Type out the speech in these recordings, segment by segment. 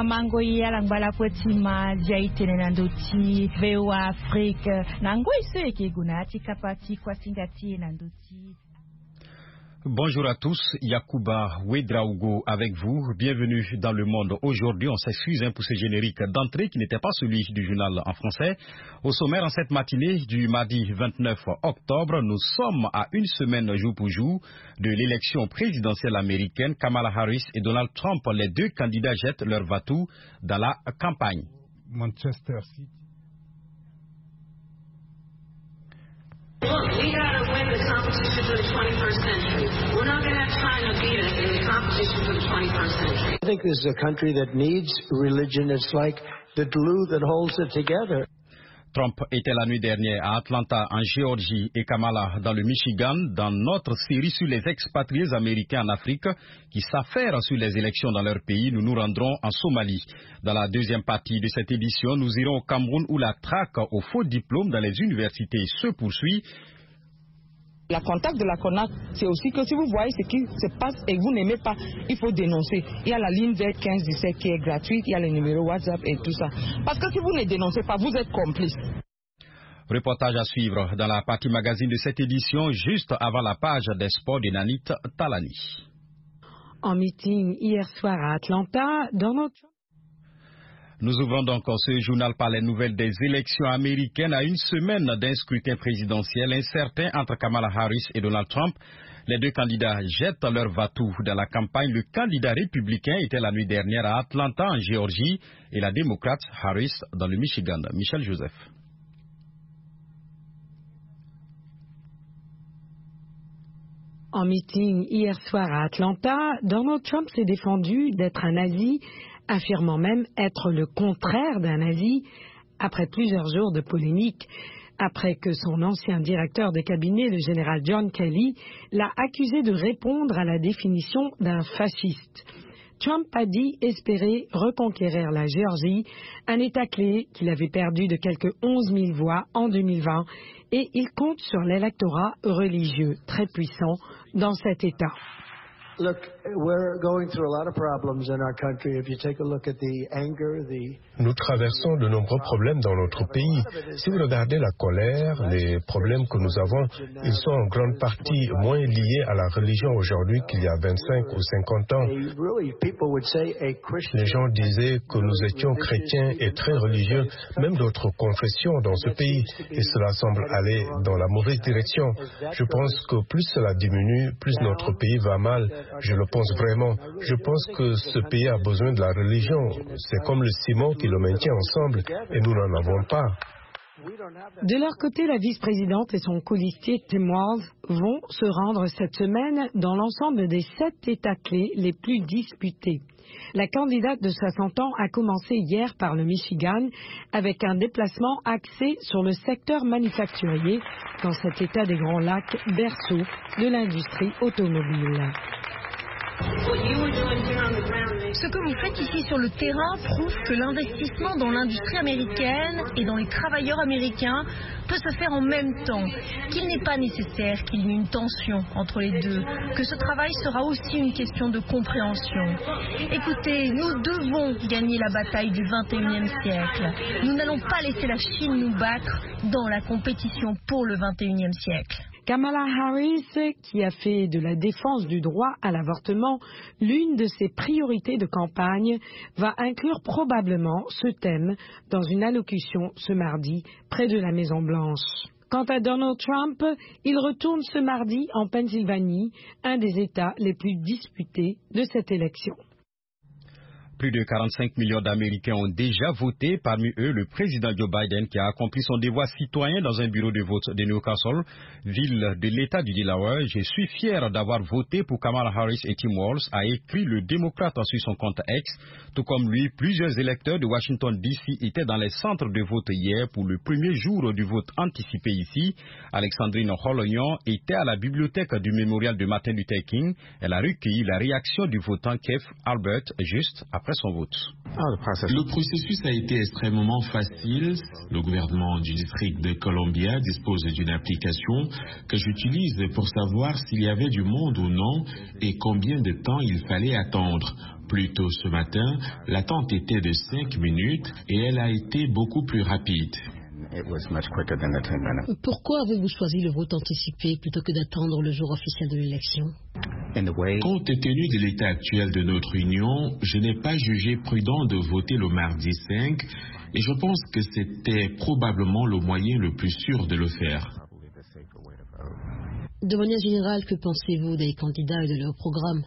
Wamango yalang balapotima jaitene nanduti bewa Afrique nangoi seke gunati kapati kwa singati nanduti. Bonjour à tous, Yacouba Ouedraogo avec vous. Bienvenue dans le monde. Aujourd'hui, on s'excuse pour ce générique d'entrée qui n'était pas celui du journal en français. Au sommaire, en cette matinée du mardi 29 octobre, nous sommes à une semaine jour pour jour de l'élection présidentielle américaine. Kamala Harris et Donald Trump, les deux candidats jettent leur va-tout dans la campagne. Manchester City. Look, we gotta win the competition for the 21st century. We're not gonna have China beat us in the competition for the 21st century. I think this is a country that needs religion. It's like the glue that holds it together. Trump était la nuit dernière à Atlanta, en Géorgie, et Kamala dans le Michigan, dans notre série sur les expatriés américains en Afrique qui s'affairent sur les élections dans leur pays. Nous nous rendrons en Somalie. Dans la deuxième partie de cette édition, nous irons au Cameroun où la traque aux faux diplômes dans les universités se poursuit. La contact de la CONAC, c'est aussi que si vous voyez ce qui se passe et que vous n'aimez pas, il faut dénoncer. Il y a la ligne verte 1517 qui est gratuite, il y a le numéro WhatsApp et tout ça. Parce que si vous ne dénoncez pas, vous êtes complice. Reportage à suivre dans la partie magazine de cette édition, juste avant la page des sports de Nanit Talani. En meeting hier soir à Atlanta, Donald Trump. Nous ouvrons donc ce journal par les nouvelles des élections américaines à une semaine d'un scrutin présidentiel incertain entre Kamala Harris et Donald Trump. Les deux candidats jettent leur va-tout dans la campagne. Le candidat républicain était la nuit dernière à Atlanta, en Géorgie, et la démocrate Harris dans le Michigan. Michel Joseph. En meeting hier soir à Atlanta, Donald Trump s'est défendu d'être un nazi, affirmant même être le contraire d'un nazi, après plusieurs jours de polémique, après que son ancien directeur de cabinet, le général John Kelly, l'a accusé de répondre à la définition d'un fasciste. Trump a dit espérer reconquérir la Géorgie, un État clé qu'il avait perdu de quelques 11 000 voix en 2020, et il compte sur l'électorat religieux très puissant dans cet État. Look, we're going through a lot of problems in our country. If you take a look at the anger, Nous traversons de nombreux problèmes dans notre pays. Si vous regardez la colère, les problèmes que nous avons, ils sont en grande partie moins liés à la religion aujourd'hui qu'il y a 25 ou 50 ans. Les gens disaient que nous étions chrétiens et très religieux, même d'autres confessions dans ce pays, et cela semble aller dans la mauvaise direction. Je pense que plus cela diminue, plus notre pays va mal. Je le pense vraiment. Je pense que ce pays a besoin de la religion. C'est comme le ciment qui le maintient ensemble, et nous n'en avons pas. De leur côté, la vice-présidente et son colistier Tim Walz vont se rendre cette semaine dans l'ensemble des 7 États clés les plus disputés. La candidate de 60 ans a commencé hier par le Michigan avec un déplacement axé sur le secteur manufacturier dans cet État des Grands Lacs, berceau de l'industrie automobile. Ce que vous faites ici sur le terrain prouve que l'investissement dans l'industrie américaine et dans les travailleurs américains peut se faire en même temps, qu'il n'est pas nécessaire qu'il y ait une tension entre les deux, que ce travail sera aussi une question de compréhension. Écoutez, nous devons gagner la bataille du 21e siècle. Nous n'allons pas laisser la Chine nous battre dans la compétition pour le 21e siècle. Kamala Harris, qui a fait de la défense du droit à l'avortement l'une de ses priorités de campagne, va inclure probablement ce thème dans une allocution ce mardi près de la Maison-Blanche. Quant à Donald Trump, il retourne ce mardi en Pennsylvanie, un des États les plus disputés de cette élection. Plus de 45 millions d'Américains ont déjà voté, parmi eux le président Joe Biden qui a accompli son devoir citoyen dans un bureau de vote de Newcastle, ville de l'État du Delaware. Je suis fier d'avoir voté pour Kamala Harris et Tim Walz, a écrit le démocrate sur son compte X. Tout comme lui, plusieurs électeurs de Washington DC étaient dans les centres de vote hier pour le premier jour du vote anticipé ici. Alexandrine Holognon était à la bibliothèque du mémorial de Martin Luther King. Elle a recueilli la réaction du votant Keith Albert juste après son vote. Le processus a été extrêmement facile. Le gouvernement du district de Columbia dispose d'une application que j'utilise pour savoir s'il y avait du monde ou non et combien de temps il fallait attendre. Plus tôt ce matin, l'attente était de 5 minutes et elle a été beaucoup plus rapide. Pourquoi avez-vous choisi le vote anticipé plutôt que d'attendre le jour officiel de l'élection? Compte tenu de l'état actuel de notre union, je n'ai pas jugé prudent de voter le mardi 5 et je pense que c'était probablement le moyen le plus sûr de le faire. De manière générale, que pensez-vous des candidats et de leur programme?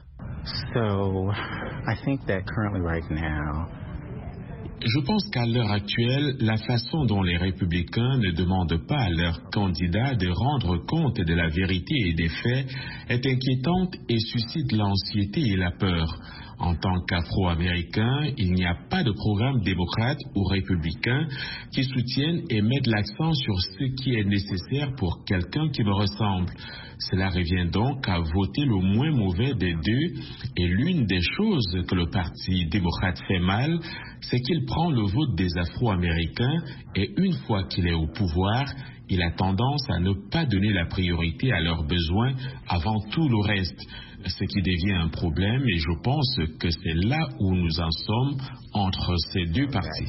Je pense qu'à l'heure actuelle, la façon dont les républicains ne demandent pas à leurs candidats de rendre compte de la vérité et des faits est inquiétante et suscite l'anxiété et la peur. En tant qu'Afro-Américain, il n'y a pas de programme démocrate ou républicain qui soutienne et mette l'accent sur ce qui est nécessaire pour quelqu'un qui me ressemble. Cela revient donc à voter le moins mauvais des deux, et l'une des choses que le Parti démocrate fait mal, c'est qu'il prend le vote des Afro-Américains et une fois qu'il est au pouvoir, il a tendance à ne pas donner la priorité à leurs besoins avant tout le reste, ce qui devient un problème, et je pense que c'est là où nous en sommes entre ces deux partis.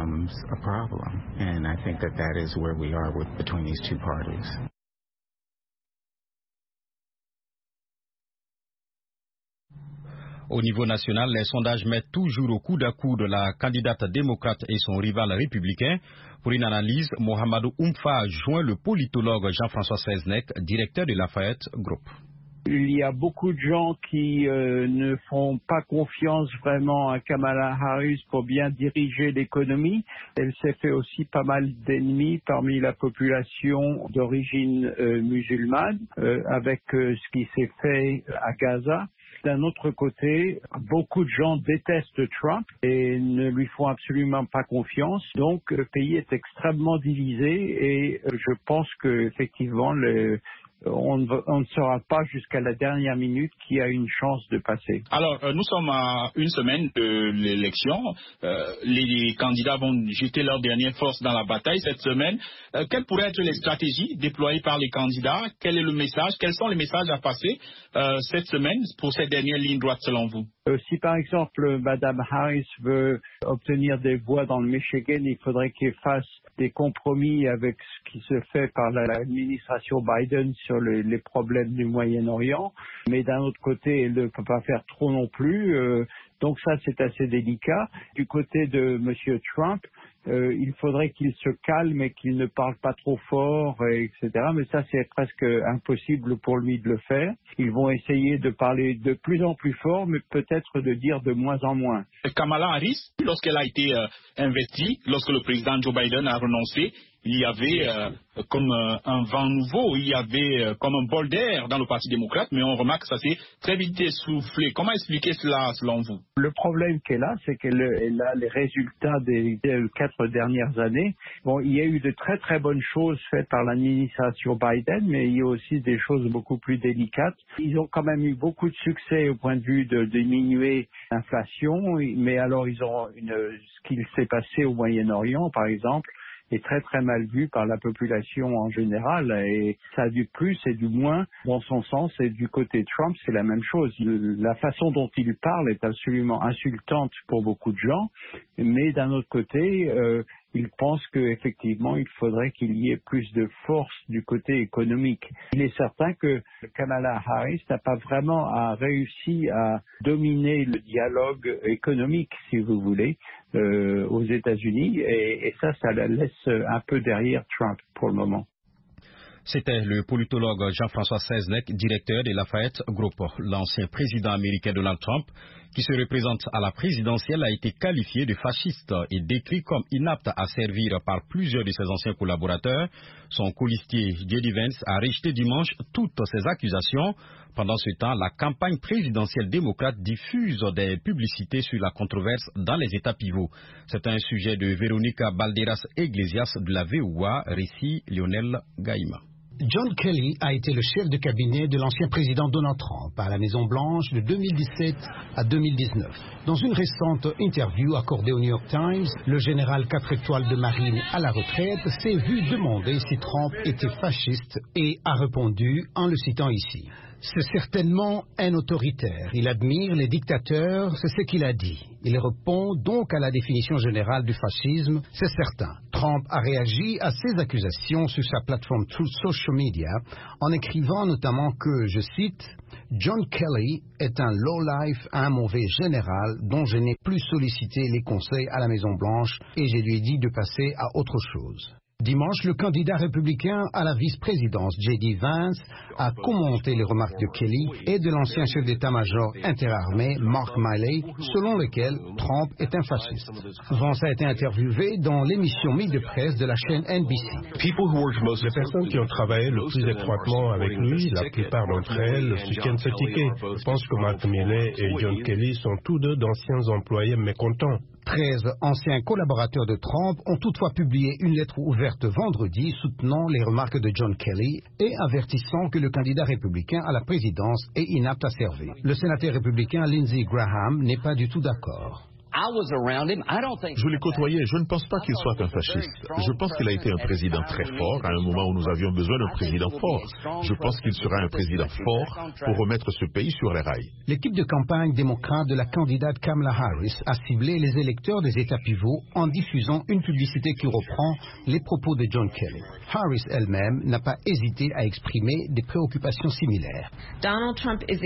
Au niveau national, les sondages mettent toujours au coude à coude la candidate démocrate et son rival républicain. Pour une analyse, Mohamedou Oumfa a joint le politologue Jean-François Seznek, directeur de Lafayette Group. Il y a beaucoup de gens qui ne font pas confiance vraiment à Kamala Harris pour bien diriger l'économie. Elle s'est fait aussi pas mal d'ennemis parmi la population d'origine musulmane avec ce qui s'est fait à Gaza. D'un autre côté, beaucoup de gens détestent Trump et ne lui font absolument pas confiance. Donc, le pays est extrêmement divisé et je pense qu'effectivement, on ne saura pas jusqu'à la dernière minute qui a une chance de passer. Alors, nous sommes à une semaine de l'élection. Les candidats vont jeter leur dernière force dans la bataille cette semaine. Quelles pourraient être les stratégies déployées par les candidats? Quel est le message? Quels sont les messages à passer cette semaine pour cette dernière ligne droite selon vous? Si par exemple Mme Harris veut obtenir des voix dans le Michigan, il faudrait qu'elle fasse des compromis avec ce qui se fait par l'administration Biden sur les problèmes du Moyen-Orient. Mais d'un autre côté, elle ne peut pas faire trop non plus. Donc ça, c'est assez délicat. Du côté de M. Trump, il faudrait qu'il se calme et qu'il ne parle pas trop fort, etc. Mais ça, c'est presque impossible pour lui de le faire. Ils vont essayer de parler de plus en plus fort, mais peut-être de dire de moins en moins. Kamala Harris, lorsqu'elle a été investie, lorsque le président Joe Biden a renoncé, il y avait comme un vent nouveau, il y avait comme un bol d'air dans le Parti démocrate, mais on remarque que ça s'est très vite essoufflé. Comment expliquer cela selon vous? Le problème qu'elle a, c'est qu'elle a les résultats des 4 dernières années. Bon, il y a eu de très très bonnes choses faites par l'administration Biden, mais il y a aussi des choses beaucoup plus délicates. Ils ont quand même eu beaucoup de succès au point de vue de diminuer l'inflation, mais alors ils ont ce qu'il s'est passé au Moyen-Orient, par exemple, est très très mal vu par la population en général, et ça a du plus et du moins dans son sens, et du côté Trump c'est la même chose. La façon dont il parle est absolument insultante pour beaucoup de gens, mais d'un autre côté il pense qu'effectivement il faudrait qu'il y ait plus de force du côté économique. Il est certain que Kamala Harris n'a pas vraiment réussi à dominer le dialogue économique, si vous voulez, aux États-Unis, et ça la laisse un peu derrière Trump pour le moment. C'était le politologue Jean-François Seznek, directeur de Lafayette Group. L'ancien président américain Donald Trump, qui se représente à la présidentielle, a été qualifié de fasciste et décrit comme inapte à servir par plusieurs de ses anciens collaborateurs. Son colistier J.D. Vance a rejeté dimanche toutes ces accusations. Pendant ce temps, la campagne présidentielle démocrate diffuse des publicités sur la controverse dans les États pivots. C'est un sujet de Véronica Balderas Iglesias de la VOA, récit Lionel Gaïma. John Kelly a été le chef de cabinet de l'ancien président Donald Trump à la Maison-Blanche de 2017 à 2019. Dans une récente interview accordée au New York Times, le général 4 étoiles de marine à la retraite s'est vu demander si Trump était fasciste et a répondu en le citant ici. C'est certainement un autoritaire. Il admire les dictateurs, c'est ce qu'il a dit. Il répond donc à la définition générale du fascisme, c'est certain. Trump a réagi à ces accusations sur sa plateforme Truth Social Media en écrivant notamment que, je cite, « John Kelly est un low-life, un mauvais général dont je n'ai plus sollicité les conseils à la Maison-Blanche et je lui ai dit de passer à autre chose ». Dimanche, le candidat républicain à la vice-présidence, J.D. Vance, a commenté les remarques de Kelly et de l'ancien chef d'état-major interarmé, Mark Milley, selon lesquelles Trump est un fasciste. Vance a été interviewé dans l'émission Midi de presse de la chaîne NBC. Les personnes qui ont travaillé le plus étroitement avec lui, la plupart d'entre elles soutiennent ce ticket. Je pense que Mark Milley et John Kelly sont tous deux d'anciens employés mécontents. 13 anciens collaborateurs de Trump ont toutefois publié une lettre ouverte vendredi soutenant les remarques de John Kelly et avertissant que le candidat républicain à la présidence est inapte à servir. Le sénateur républicain Lindsey Graham n'est pas du tout d'accord. Je l'ai côtoyé, je ne pense pas qu'il soit un fasciste. Je pense qu'il a été un président très fort à un moment où nous avions besoin d'un président fort. Je pense qu'il sera un président fort pour remettre ce pays sur les rails. L'équipe de campagne démocrate de la candidate Kamala Harris a ciblé les électeurs des États pivots en diffusant une publicité qui reprend les propos de John Kelly. Harris elle-même n'a pas hésité à exprimer des préoccupations similaires. Donald Trump est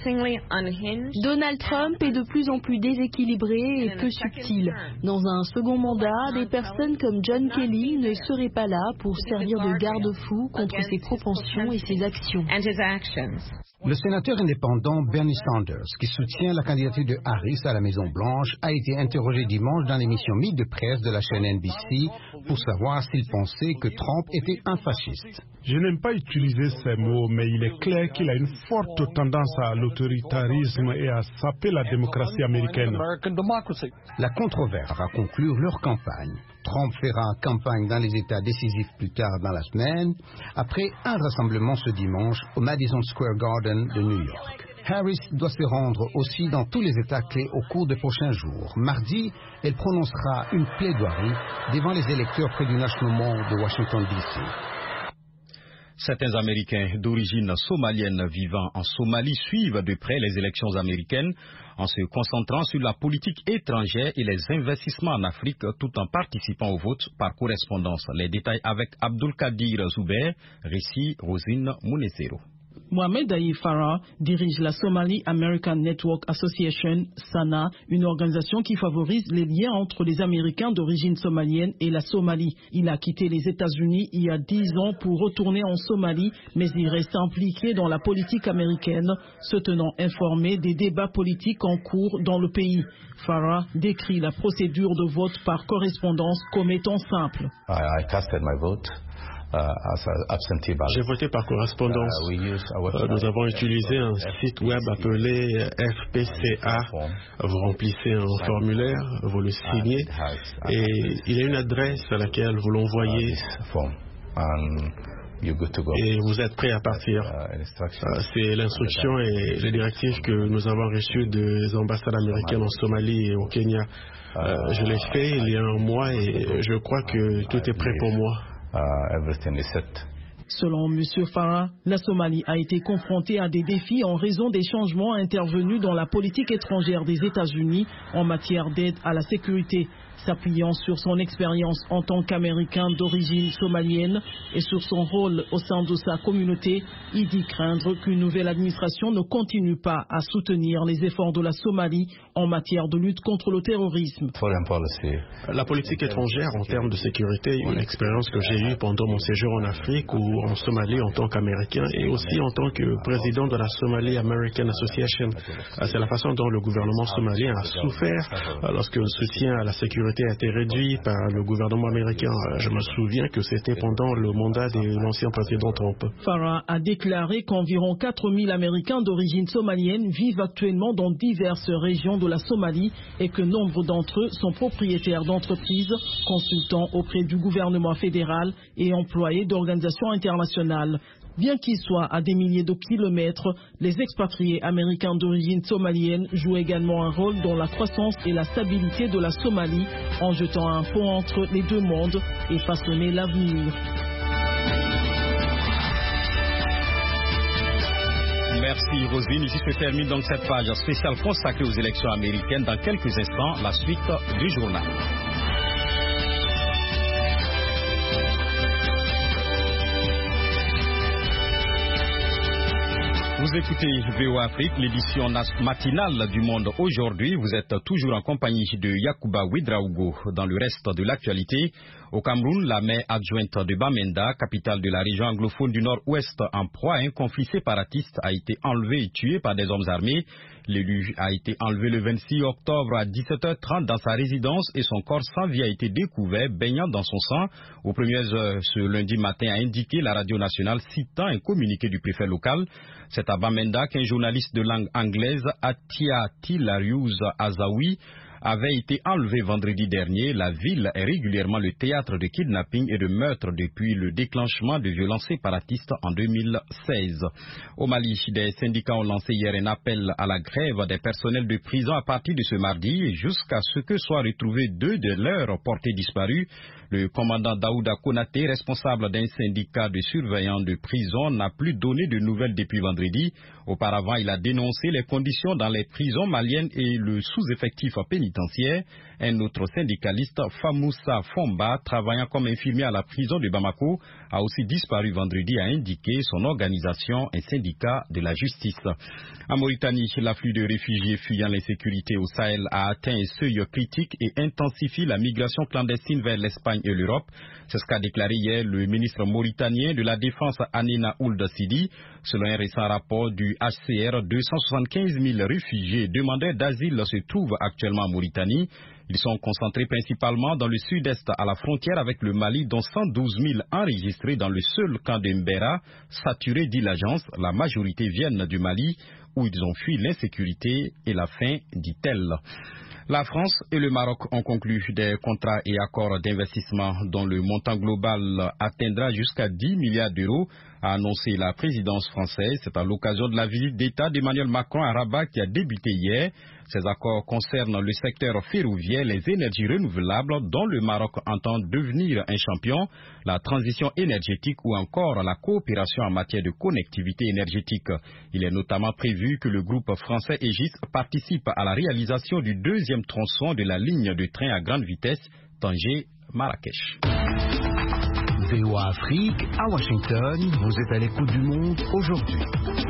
de plus en plus déséquilibré et peu subtil. Dans un second mandat, des personnes comme John Kelly ne seraient pas là pour servir de garde-fou contre ses propensions et ses actions. Le sénateur indépendant Bernie Sanders, qui soutient la candidature de Harris à la Maison-Blanche, a été interrogé dimanche dans l'émission Midi de presse de la chaîne NBC pour savoir s'il pensait que Trump était un fasciste. Je n'aime pas utiliser ces mots, mais il est clair qu'il a une forte tendance à l'autoritarisme et à saper la démocratie américaine. La controverse va conclure leur campagne. Trump fera campagne dans les États décisifs plus tard dans la semaine, après un rassemblement ce dimanche au Madison Square Garden de New York. Harris doit se rendre aussi dans tous les États clés au cours des prochains jours. Mardi, elle prononcera une plaidoirie devant les électeurs près du National Mall de Washington, D.C. Certains Américains d'origine somalienne vivant en Somalie suivent de près les élections américaines en se concentrant sur la politique étrangère et les investissements en Afrique tout en participant au vote par correspondance. Les détails avec Abdul Kadir Zuber, récit Rosine Munezero. Mohamed Aïe Farah dirige la Somali American Network Association, SANA, une organisation qui favorise les liens entre les Américains d'origine somalienne et la Somalie. Il a quitté les États-Unis il y a 10 ans pour retourner en Somalie, mais il reste impliqué dans la politique américaine, se tenant informé des débats politiques en cours dans le pays. Farah décrit la procédure de vote par correspondance comme étant simple. I casted my vote. J'ai voté par correspondance. Nous avons utilisé un site web appelé FPCA. Vous remplissez un formulaire, vous le signez et il y a une adresse à laquelle vous l'envoyez et vous êtes prêt à partir. C'est l'instruction et les directives que nous avons reçues des ambassades américaines en Somalie et au Kenya. Je l'ai fait il y a un mois et je crois que tout est prêt pour moi. Selon M. Farah, la Somalie a été confrontée à des défis en raison des changements intervenus dans la politique étrangère des États-Unis en matière d'aide à la sécurité. S'appuyant sur son expérience en tant qu'Américain d'origine somalienne et sur son rôle au sein de sa communauté, il dit craindre qu'une nouvelle administration ne continue pas à soutenir les efforts de la Somalie en matière de lutte contre le terrorisme. La politique étrangère en termes de sécurité, une expérience que j'ai eue pendant mon séjour en Afrique ou en Somalie en tant qu'Américain et aussi en tant que président de la Somali American Association. C'est la façon dont le gouvernement somalien a souffert lorsque le soutien à la sécurité sécurité a été réduite par le gouvernement américain. Je me souviens que c'était pendant le mandat de l'ancien président Trump. Farah a déclaré qu'environ 4000 Américains d'origine somalienne vivent actuellement dans diverses régions de la Somalie et que nombre d'entre eux sont propriétaires d'entreprises, consultants auprès du gouvernement fédéral et employés d'organisations internationales. Bien qu'ils soient à des milliers de kilomètres, les expatriés américains d'origine somalienne jouent également un rôle dans la croissance et la stabilité de la Somalie en jetant un pont entre les deux mondes et façonner l'avenir. Merci Roselyne. Ici se termine donc cette page spéciale consacrée aux élections américaines. Dans quelques instants, la suite du journal. Vous écoutez VOA Afrique, l'édition matinale du Monde aujourd'hui. Vous êtes toujours en compagnie de Yacouba Ouedraogo. Dans le reste de l'actualité, au Cameroun, la maire adjointe de Bamenda, capitale de la région anglophone du nord-ouest, en proie à un conflit séparatiste, a été enlevée et tuée par des hommes armés. L'élu a été enlevé le 26 octobre à 17h30 dans sa résidence et son corps sans vie a été découvert baignant dans son sang. Aux premières heures ce lundi matin, a indiqué la radio nationale citant un communiqué du préfet local. C'est à Bamenda qu'un journaliste de langue anglaise, Atia Tilarius Azawi, avait été enlevé vendredi dernier. La ville est régulièrement le théâtre de kidnapping et de meurtres depuis le déclenchement de violences séparatistes en 2016. Au Mali, des syndicats ont lancé hier un appel à la grève des personnels de prison à partir de ce mardi jusqu'à ce que soient retrouvés 2 de leurs portés disparus. Le commandant Daouda Konaté, responsable d'un syndicat de surveillants de prison, n'a plus donné de nouvelles depuis vendredi. Auparavant, il a dénoncé les conditions dans les prisons maliennes et le sous-effectif pénitentiaire. Un autre syndicaliste, Famoussa Fomba, travaillant comme infirmier à la prison de Bamako, a aussi disparu vendredi, a indiqué son organisation, un syndicat de la justice. En Mauritanie, l'afflux de réfugiés fuyant l'insécurité au Sahel a atteint un seuil critique et intensifie la migration clandestine vers l'Espagne et l'Europe. C'est ce qu'a déclaré hier le ministre mauritanien de la Défense, Anena Ould Sidi. Selon un récent rapport du HCR, 275 000 réfugiés demandeurs d'asile se trouvent actuellement en Mauritanie. Ils sont concentrés principalement dans le sud-est à la frontière avec le Mali, dont 112 000 enregistrés dans le seul camp de Mbera, saturé, dit l'agence. La majorité viennent du Mali, où ils ont fui l'insécurité et la faim, dit-elle. La France et le Maroc ont conclu des contrats et accords d'investissement dont le montant global atteindra jusqu'à 10 milliards d'euros, a annoncé la présidence française. C'est à l'occasion de la visite d'État d'Emmanuel Macron à Rabat qui a débuté hier. Ces accords concernent le secteur ferroviaire, les énergies renouvelables dont le Maroc entend devenir un champion, la transition énergétique ou encore la coopération en matière de connectivité énergétique. Il est notamment prévu que le groupe français Aegis participe à la réalisation du 2e tronçon de la ligne de train à grande vitesse Tanger-Marrakech. VOA Afrique, à Washington, vous êtes à l'écoute du monde aujourd'hui.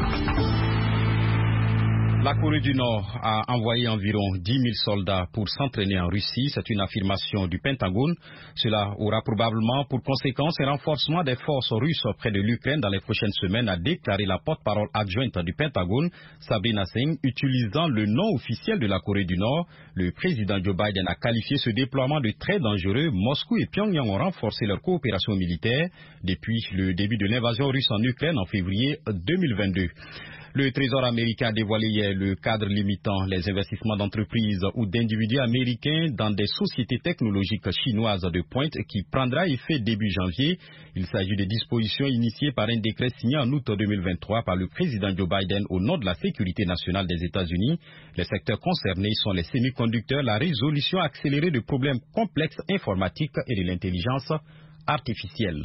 La Corée du Nord a envoyé environ 10 000 soldats pour s'entraîner en Russie. C'est une affirmation du Pentagone. Cela aura probablement pour conséquence un renforcement des forces russes près de l'Ukraine dans les prochaines semaines, a déclaré la porte-parole adjointe du Pentagone, Sabrina Singh, utilisant le nom officiel de la Corée du Nord. Le président Joe Biden a qualifié ce déploiement de très dangereux. Moscou et Pyongyang ont renforcé leur coopération militaire depuis le début de l'invasion russe en Ukraine en février 2022. Le Trésor américain a dévoilé hier le cadre limitant les investissements d'entreprises ou d'individus américains dans des sociétés technologiques chinoises de pointe qui prendra effet début janvier. Il s'agit de dispositions initiées par un décret signé en août 2023 par le président Joe Biden au nom de la sécurité nationale des États-Unis. Les secteurs concernés sont les semi-conducteurs, la résolution accélérée de problèmes complexes informatiques et de l'intelligence artificielle.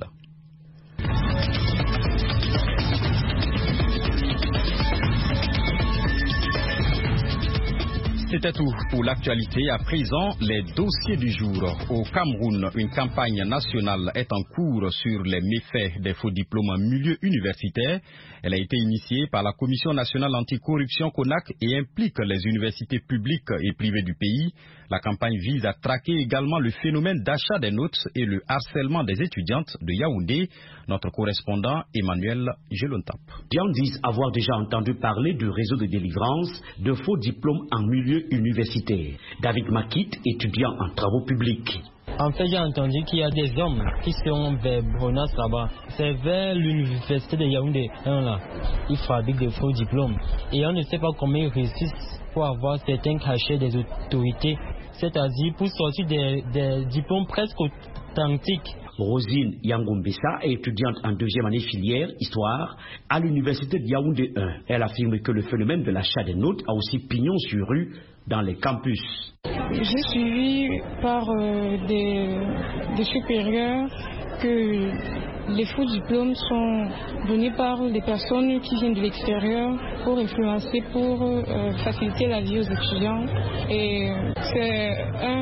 C'était tout pour l'actualité. À présent, les dossiers du jour. Au Cameroun, une campagne nationale est en cours sur les méfaits des faux diplômes en milieu universitaire. Elle a été initiée par la Commission nationale anticorruption CONAC et implique les universités publiques et privées du pays. La campagne vise à traquer également le phénomène d'achat des notes et le harcèlement des étudiantes de Yaoundé. Notre correspondant Emmanuel Gelontap. Gens disent avoir déjà entendu parler du réseau de délivrance de faux diplômes en milieu universitaires. David Makit, étudiant en travaux publics. En fait, j'ai entendu qu'il y a des hommes qui sont vers Bronas là-bas. C'est vers l'université de Yaoundé 1 là. Ils fabriquent des faux diplômes. Et on ne sait pas comment ils réussissent pour avoir certains cachets des autorités. C'est-à-dire pour sortir des diplômes presque authentiques. Rosine Yangombessa est étudiante en deuxième année filière Histoire à l'université de Yaoundé 1. Elle affirme que le phénomène de l'achat des notes a aussi pignon sur rue dans les campus. J'ai suivi par des supérieurs que les faux diplômes sont donnés par des personnes qui viennent de l'extérieur pour influencer, pour faciliter la vie aux étudiants. Et c'est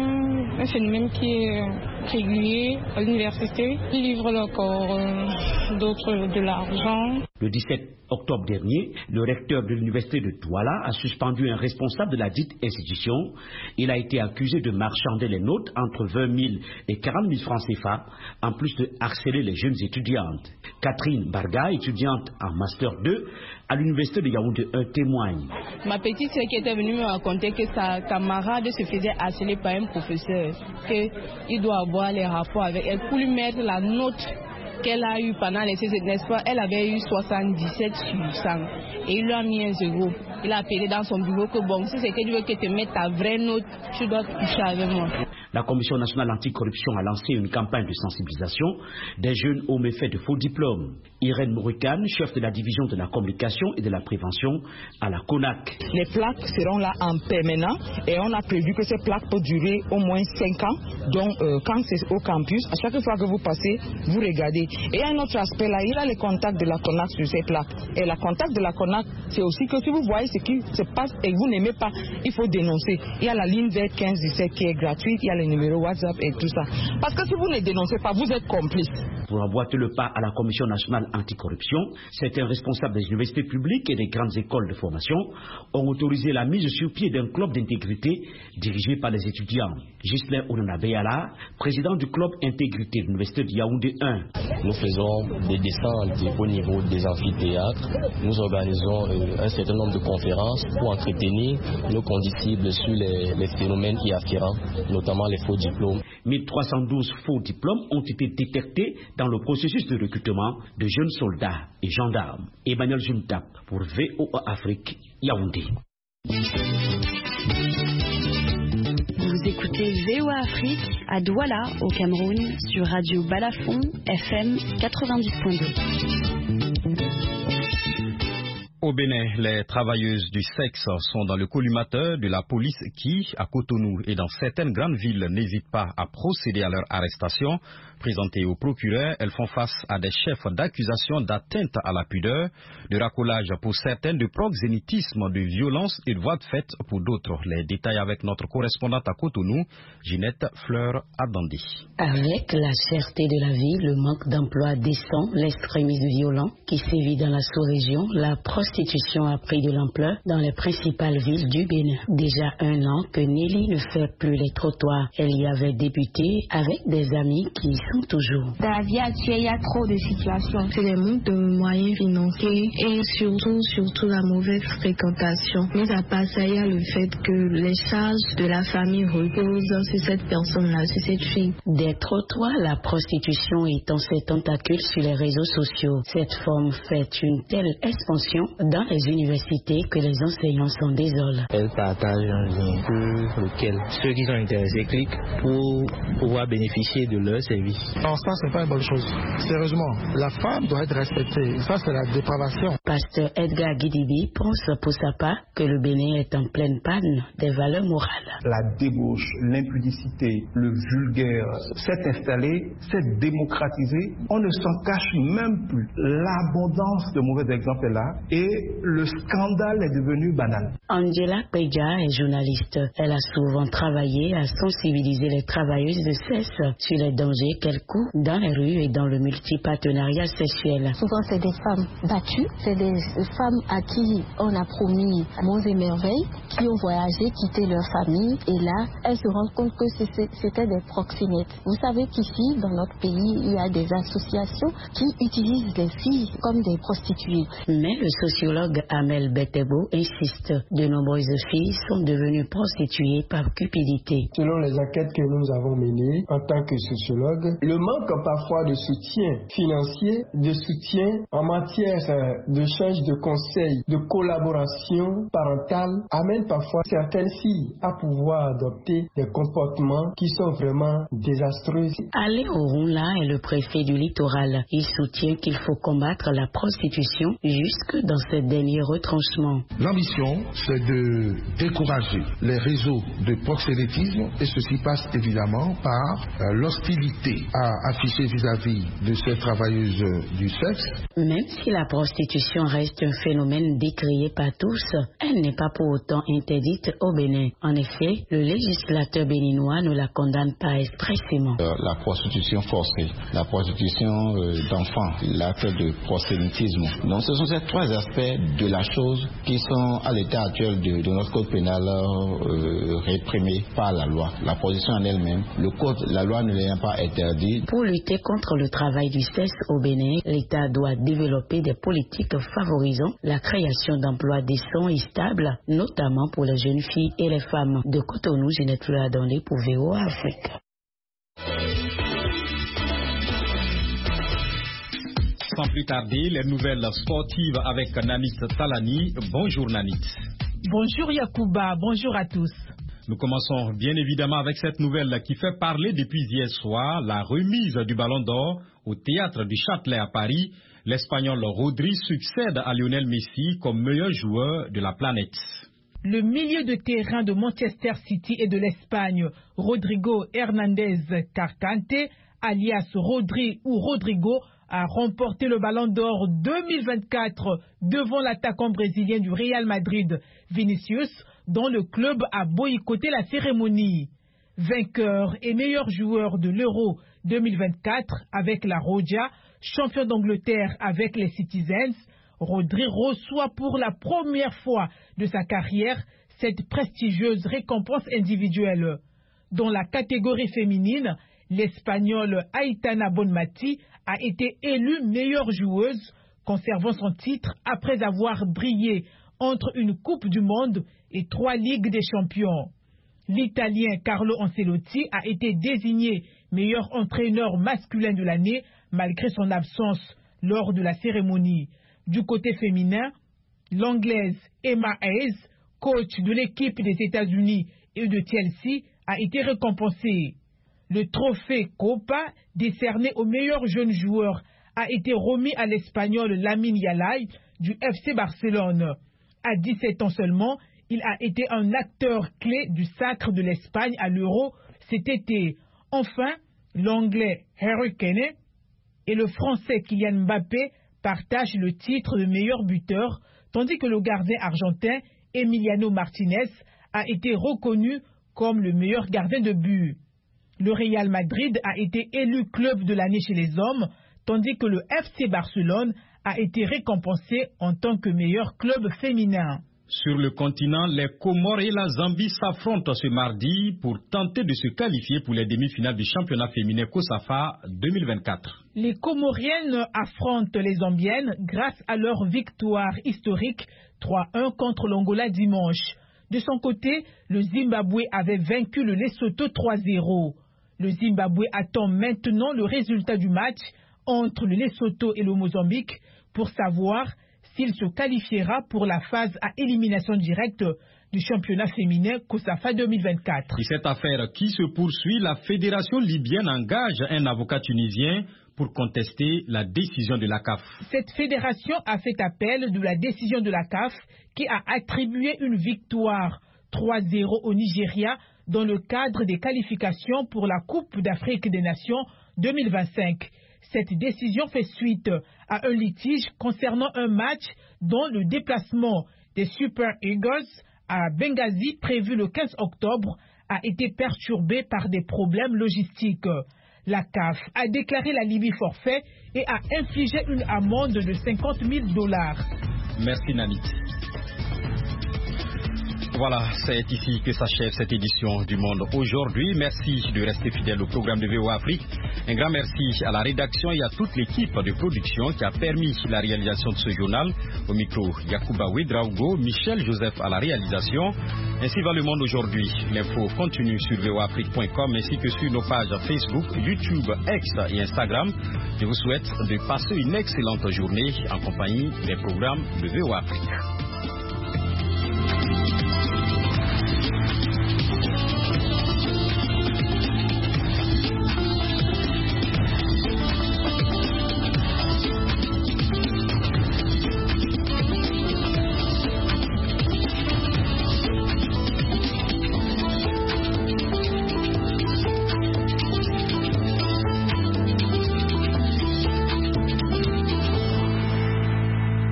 un phénomène qui est régulier à l'université. Ils livrent leur corps, d'autres de l'argent. Le 17 octobre dernier, le recteur de l'université de Douala a suspendu un responsable de la dite institution. Il a été accusé de marchander les notes entre 20 000 et 40 000 francs CFA, en plus de harceler les jeunes étudiantes. Catherine Barga, étudiante en Master 2 à l'université de Yaoundé, témoigne. Ma petite sœur qui était venue me raconter que sa camarade se faisait harceler par un professeur, qu'il doit avoir les rapports avec elle pour lui mettre la note qu'elle a eue pendant les CC, n'est-ce pas? Elle avait eu 77 sur 100 et il lui a mis 1 0. Il a appelé dans son bureau que bon, si c'est que tu veux que tu mettes ta vraie note, tu dois toucher avec moi. La Commission nationale anticorruption a lancé une campagne de sensibilisation des jeunes aux méfaits de faux diplômes. Irène Mourikane, chef de la division de la communication et de la prévention à la CONAC. Les plaques seront là en permanent et on a prévu que ces plaques peuvent durer au moins 5 ans. Donc quand c'est au campus, à chaque fois que vous passez, vous regardez. Et un autre aspect là, il y a les contacts de la CONAC sur ces plaques. Et la contact de la CONAC, c'est aussi que si vous voyez ce qui se passe et que vous n'aimez pas, il faut dénoncer. Il y a la ligne verte 1517 qui est gratuite, il y a le numéro WhatsApp et tout ça. Parce que si vous ne dénoncez pas, vous êtes complice. Pour emboîter le pas à la Commission nationale anticorruption, certains responsables des universités publiques et des grandes écoles de formation ont autorisé la mise sur pied d'un club d'intégrité dirigé par les étudiants. Ghislain Onanabeyala, président du club intégrité de l'université de Yaoundé 1. Nous faisons des descentes au niveau des amphithéâtres. Nous organisons un certain nombre de conférences pour entretenir nos condisciples sur les phénomènes y afférents, notamment les faux diplômes. 1312 faux diplômes ont été détectés dans le processus de recrutement de jeunes soldats et gendarmes. Emmanuel Juntap pour VOA Afrique, Yaoundé. Vous écoutez VOA Afrique à Douala, au Cameroun, sur Radio Balafon, FM 90.2. Au Bénin, les travailleuses du sexe sont dans le collimateur de la police qui, à Cotonou et dans certaines grandes villes, n'hésitent pas à procéder à leur arrestation. Présentées au procureur, elles font face à des chefs d'accusation d'atteinte à la pudeur, de racolage pour certaines, de proxénétisme, de violence et de voies de fait pour d'autres. Les détails avec notre correspondante à Cotonou, Ginette Fleur-Adandi. Avec la cherté de la vie, le manque d'emploi décent, l'extrémisme violent qui sévit dans la sous-région, la prostitution a pris de l'ampleur dans les principales villes du Bénin. Déjà 1 an que Nelly ne fait plus les trottoirs. Elle y avait débuté avec des amis qui y sont toujours. Dans la vie actuelle, il y a trop de situations. C'est le manque de moyens financiers et surtout la mauvaise fréquentation. Mais à part ça, il y a le fait que les charges de la famille reposent sur cette personne-là, sur cette fille. Des trottoirs, la prostitution étend ses tentacules sur les réseaux sociaux. Cette forme fait une telle expansion dans les universités que les enseignants s'en désolent. Elle partage un lien sur lequel ceux qui sont intéressés cliquent pour pouvoir bénéficier de leur service. Non, ça c'est pas une bonne chose. Sérieusement, la femme doit être respectée. Ça c'est la dépravation. Pasteur Edgar Guidibi pense pour sa part que le Bénin est en pleine panne des valeurs morales. La débauche, l'impudicité, le vulgaire s'est installé, s'est démocratisé. On ne s'en cache même plus. L'abondance de mauvais exemples est là et le scandale est devenu banal. Angela Peja est journaliste. Elle a souvent travaillé à sensibiliser les travailleuses de sexe sur les dangers qu'elles courent dans les rues et dans le multipartenariat sexuel. Souvent c'est des femmes battues, c'est des femmes à qui on a promis monts et merveilles, qui ont voyagé, quitté leur famille et là elles se rendent compte que c'était des proxénètes. Vous savez qu'ici dans notre pays il y a des associations qui utilisent les filles comme des prostituées. Mais le sociologue Amel Betebo insiste. De nombreuses filles sont devenues prostituées par cupidité. Selon les enquêtes que nous avons menées en tant que sociologue, le manque parfois de soutien financier, de soutien en matière d'échange de conseils, de collaboration parentale amène parfois certaines filles à pouvoir adopter des comportements qui sont vraiment désastreux. Alain Orunla est le préfet du littoral. Il soutient qu'il faut combattre la prostitution jusque dans ses derniers retranchements. L'ambition, c'est de décourager les réseaux de proxénétisme et ceci passe évidemment par l'hostilité à afficher vis-à-vis de ces travailleuses du sexe. Même si la prostitution reste un phénomène décrié par tous, elle n'est pas pour autant interdite au Bénin. En effet, le législateur béninois ne la condamne pas expressément. La prostitution forcée, la prostitution d'enfants, l'acte de proxénétisme. Donc ce sont ces trois aspects de la chose qui sont à l'état actuel de notre code pénal réprimés par la loi. La prostitution en elle-même, le code, la loi ne l'ayant pas interdit. Pour lutter contre le travail du sexe au Bénin, l'État doit développer des politiques favorisant la création d'emplois décents et stables, notamment pour les jeunes filles et les femmes. De Cotonou, Ginette Fleur-Adonlé pour VOA Afrique. Sans plus tarder, les nouvelles sportives avec Nanit Talani. Bonjour Nanit. Bonjour Yacouba, bonjour à tous. Nous commençons bien évidemment avec cette nouvelle qui fait parler depuis hier soir, la remise du Ballon d'Or au Théâtre du Châtelet à Paris. L'Espagnol Rodri succède à Lionel Messi comme meilleur joueur de la planète. Le milieu de terrain de Manchester City et de l'Espagne, Rodrigo Hernández Carcante, alias Rodri ou Rodrigo, a remporté le Ballon d'Or 2024 devant l'attaquant brésilien du Real Madrid, Vinicius, dont le club a boycotté la cérémonie. Vainqueur et meilleur joueur de l'Euro 2024 avec la Roja, champion d'Angleterre avec les Citizens, Rodri reçoit pour la première fois de sa carrière cette prestigieuse récompense individuelle. Dans la catégorie féminine, l'Espagnole Aitana Bonmati a été élue meilleure joueuse, conservant son titre après avoir brillé entre une Coupe du Monde et 3 Ligues des Champions. L'Italien Carlo Ancelotti a été désigné meilleur entraîneur masculin de l'année malgré son absence lors de la cérémonie. Du côté féminin, l'Anglaise Emma Hayes, coach de l'équipe des États-Unis et de Chelsea, a été récompensée. Le trophée Copa, décerné au meilleur jeune joueur, a été remis à l'Espagnol Lamine Yamal du FC Barcelone. À 17 ans seulement, il a été un acteur clé du sacre de l'Espagne à l'Euro cet été. Enfin, l'Anglais Harry Kane et le Français Kylian Mbappé partagent le titre de meilleur buteur, tandis que le gardien argentin Emiliano Martinez a été reconnu comme le meilleur gardien de but. Le Real Madrid a été élu club de l'année chez les hommes, tandis que le FC Barcelone a été récompensé en tant que meilleur club féminin. Sur le continent, les Comores et la Zambie s'affrontent ce mardi pour tenter de se qualifier pour les demi-finales du championnat féminin COSAFA 2024. Les Comoriennes affrontent les Zambiennes grâce à leur victoire historique 3-1 contre l'Angola dimanche. De son côté, le Zimbabwe avait vaincu le Lesotho 3-0. Le Zimbabwe attend maintenant le résultat du match entre le Lesotho et le Mozambique pour savoir s'il se qualifiera pour la phase à élimination directe du championnat féminin COSAFA 2024. Et cette affaire qui se poursuit, la fédération libyenne engage un avocat tunisien pour contester la décision de la CAF. Cette fédération a fait appel de la décision de la CAF qui a attribué une victoire 3-0 au Nigeria dans le cadre des qualifications pour la Coupe d'Afrique des Nations 2025. Cette décision fait suite à un litige concernant un match dont le déplacement des Super Eagles à Benghazi, prévu le 15 octobre, a été perturbé par des problèmes logistiques. La CAF a déclaré la Libye forfait et a infligé une amende de $50 000. Merci Nanit. Voilà, c'est ici que s'achève cette édition du Monde aujourd'hui. Merci de rester fidèle au programme de VOA Afrique. Un grand merci à la rédaction et à toute l'équipe de production qui a permis la réalisation de ce journal. Au micro, Yacouba Ouedraogo, Michel Joseph à la réalisation. Ainsi va le monde aujourd'hui. L'info continue sur voaafrique.com ainsi que sur nos pages Facebook, YouTube, X et Instagram. Je vous souhaite de passer une excellente journée en compagnie des programmes de VOA Afrique.